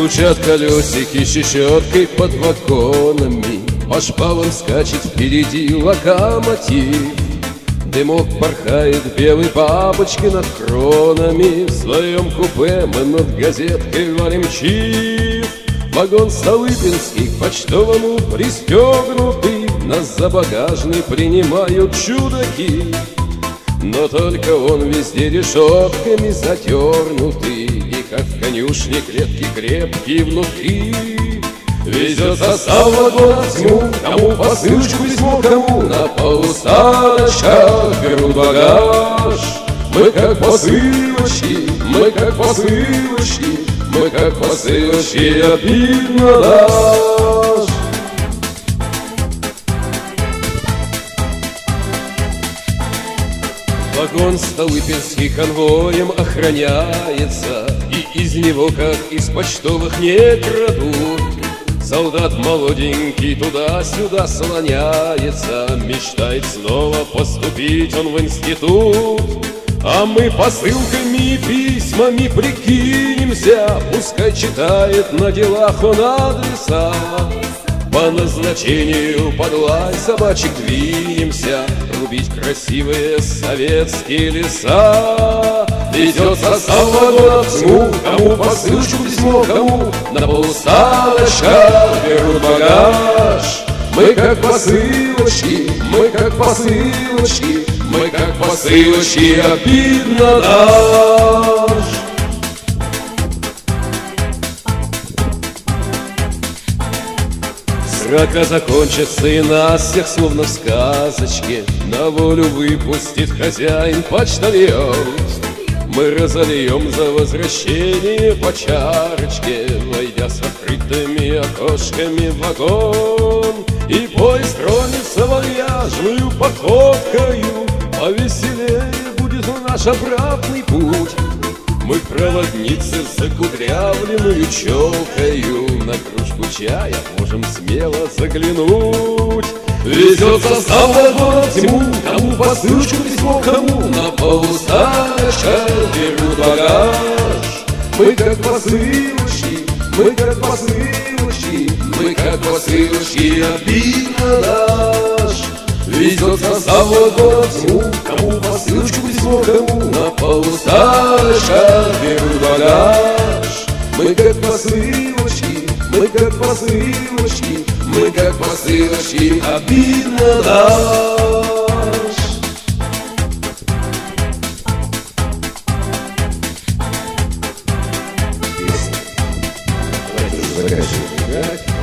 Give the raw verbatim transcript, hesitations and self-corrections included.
Стучат колесики щекоткой под вагонами, по шпалам скачет впереди локомотив. Дымок порхает белой бабочкой над кронами. В своем купе мы над газеткой варим чиф. Вагон Столыпинский к почтовому пристегнутый. Нас за багажный принимают чудаки, но только он везде решетками затернутый, и как в конюшне клетки крепкие внутри. Везет состав вагона тьму, кому посылочку письмо, кому на полустаночках берут багаж. Мы как посылочки, мы как посылочки, мы как посылочки, обидно наш. Вагон Столыпинский конвоем охраняется, и из него, как из почтовых, не крадут. Солдат молоденький туда-сюда слоняется, мечтает снова поступить он в институт. А мы посылками и письмами прикинемся, пускай читает на делах он адреса. По назначению под лай собачек двинемся, рубить красивые советские леса. Везет состав вагона тьму, кому посылочку письмо, кому на полустаночках берут багаж. Мы как посылочки, мы как посылочки, мы как посылочки, обидно наш. Срока закончится и нас всех, словно в сказочке, на волю выпустит хозяин почтальон. Мы разольем за возвращение по чарочке, войдя с открытыми окошками в вагон. И поезд тронется вальяжную походкою, повеселее будет наш обратный путь. Мы проводницы с закудрявленную челкою, на кружку чая можем смело заглянуть. Везет состав вагона тьму, кому посылочку письмо, кому на полустаночках берут багаж. Мы как посылочки, мы как посылочки, мы как посылочки, обидно наш. Везет состав вагона тьму, кому посылочку письмо, кому на полустаночках берут багаж. Мы как посылочки, мы как посылочки, мы как посылочки, обидно наш. Давайте заканчивать играть.